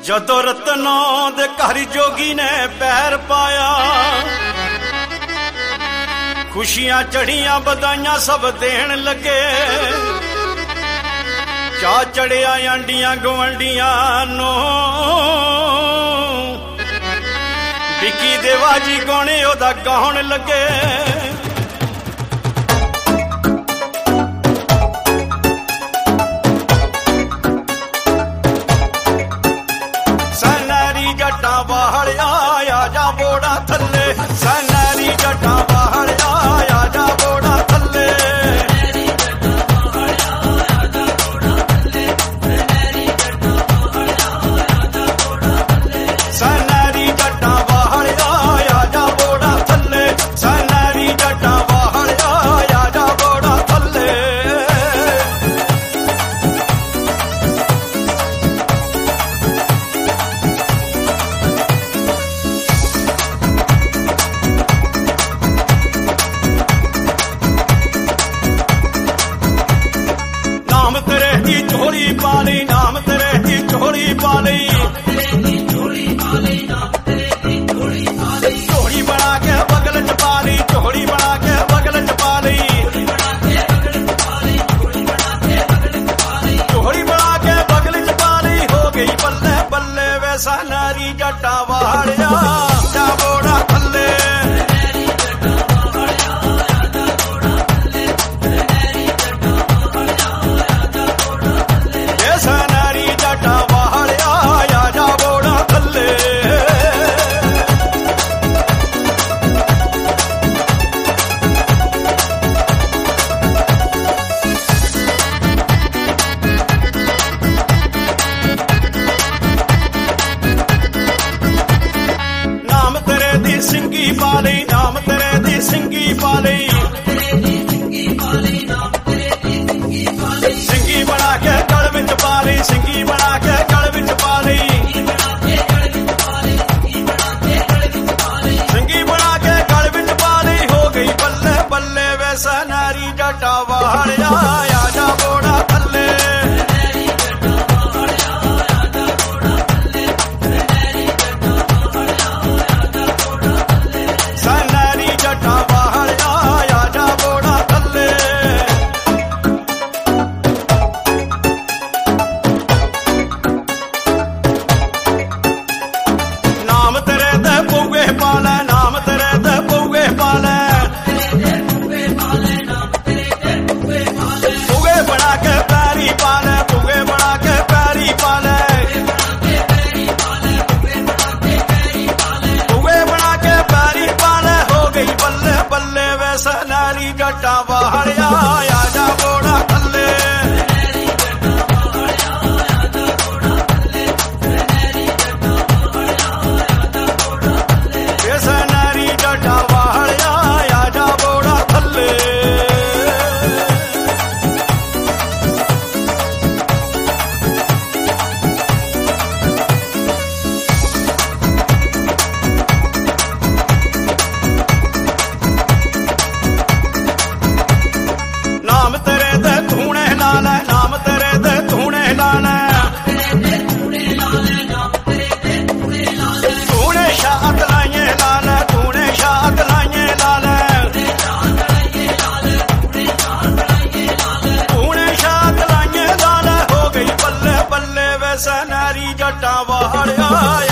ਜਦੋਂ ਰਤਨੋਂ ਦੇ ਘਰ ਜੋਗੀ ਨੇ ਪੈਰ ਪਾਇਆ, ਖੁਸ਼ੀਆਂ ਚੜੀਆਂ ਵਧਾਈਆਂ ਸਭ ਦੇਣ ਲੱਗੇ। ਚਾ ਚੜਿਆ ਆਂਡੀਆਂ ਗਵੰਡੀਆਂ ਨੂੰ, ਵਿੱਕੀ ਦੇਵਾਜੀ ਗਾਣੇ ਉਹਦਾ ਗਾਉਣ ਲੱਗੇ। ਸਨੈਰੀ ਜੱਟਾਂ ਵਾਲਿਆ ਆ ਜਾ ਬੋੜਾ ਥੱਲੇ, ਸਨੈਰੀ ਜੱਟਾਂ ਵਾਲਿਆ ਆ ਜਾ ਬੋੜਾ ਥੱਲੇ। ਸਨੈਰੀ ਜੱਟਾਂ ਵਾਲਿਆ ਆ ਜਾ ਬੋੜਾ ਥੱਲੇ, ਸਨੈਰੀ ਜੱਟਾਂ ਵਾਲਿਆ ਆ ਜਾ ਬੋੜਾ ਥੱਲੇ। ਨਾਮ ਤੇਰੇ ਦੀ ਝੋਲੀ ਪਾ ਲਈ, ਨਾਮ ਤੇਰੇ ਦੀ ਝੋਲੀ ਪਾ ਲਈ, ਝੋਲੀ ਬਣਾ ਕੇ ਬਗਲ ਚ ਪਾ ਲਈ, ਝੋਲੀ ਬਣਾ ਕੇ ਬਗਲ ਚ ਪਾ ਲਈ, ਝੋਲੀ ਬਣਾ ਕੇ ਬਗਲ ਚ ਪਾ ਲਈ। ਹੋ ਗਈ ਬੱਲੇ ਬੱਲੇ ਵੇ ਸਨੈਰੀ ਜੱਟਾਂ ਵਾਲਿਆ ਜਾ ਬੋੜਾ ਥੱਲੇ। ਸਨੈਰੀ ਜੱਟਾਂ ਵਾਲਿਆ ਆ ਜਾ ਬੋੜਾ ਥੱਲੇ। ਨਾਮ ਤੇਰੇ ਦੀ ਸਿੰਘੀ ਪਾ ਲਈ, ਨਾਮ ਤੇਰੇ ਦੀ ਸਿੰਘੀ ਪਾ ਲਈ, ਸਿੰਘੀ ਬਣਾ ਕੇ ਗਲ ਵਿੱਚ ਪਾ ਲਈ, ਸਿੰਘੀ ਬਣਾ ਕੇ ਗਲ ਵਿੱਚ ਪਾ ਲਈ, ਸਿੰਘੀ ਬਣਾ ਕੇ ਗਲ ਵਿੱਚ ਪਾ ਲਈ। ਹੋ ਗਈ ਬੱਲੇ ਬੱਲੇ ਵੇ ਸਨੈਰੀ ਜੱਟਾਂ ਵਾਲਿਆ ਆ ਜਾ ਬੋੜਾ ਥੱਲੇ। ਸਨੈਰੀ ਜੱਟਾਂ ਵਾਲਿਆ ਆ ਜਾ ਬੋੜਾ ਥੱਲੇ। ਨਾਮ ਤੇਰੇ ਤੇ ਪਊਏ ਪਾ ਲੈ, ਨਾਮ ਤੇਰੇ ਤੇ ਪਊਏ ਪਾ ਲੈ, ਪਊਏ ਬਣਾ ਕੇ ਪੈਰੀ ਪਾ ਲੈ, ਪਊਏ ਬਣਾ ਕੇ ਪੈਰੀ ਪਾ ਲੈ, ਪਊਏ ਬਣਾ ਕੇ ਪੈਰੀ ਪਾ ਲੈ। ਹੋ ਗਈ ਬੱਲੇ ਬੱਲੇ ਵੇ ਸਨੈਰੀ ਜੱਟਾਂ ਵਾਲਿਆ ਆ ਜਾ ਬੋੜਾ ਥੱਲੇ। ਸਨੈਰੀ ਜੱਟਾਂ ਵਾਲਿਆ ਆ ਜਾ ਬੋੜਾ ਥੱਲੇ। ਨਾਮ ਤੇਰੇ ਤੇ ਧੂਣੇ ਲਾ ਲੈ, ਨਾਮ ਤੇਰੇ ਤੇ ਧੂਣੇ ਲਾ ਲੈ, ਧੂਣੇ ਸ਼ਾਹਤ ਲਾਈਏ ਲਾ ਲੈ, ਧੂਣੇ ਸ਼ਾਹਤ ਲਾਈਏ ਲਾ ਲੈ, ਧੂਣੇ ਸ਼ਾਹਤ ਲਾਈਏ ਲਾ ਲੈ। ਹੋ ਗਈ ਬੱਲੇ ਬੱਲੇ ਵੇ ਸਨੈਰੀ ਜੱਟਾਂ ਵਾਲਿਆ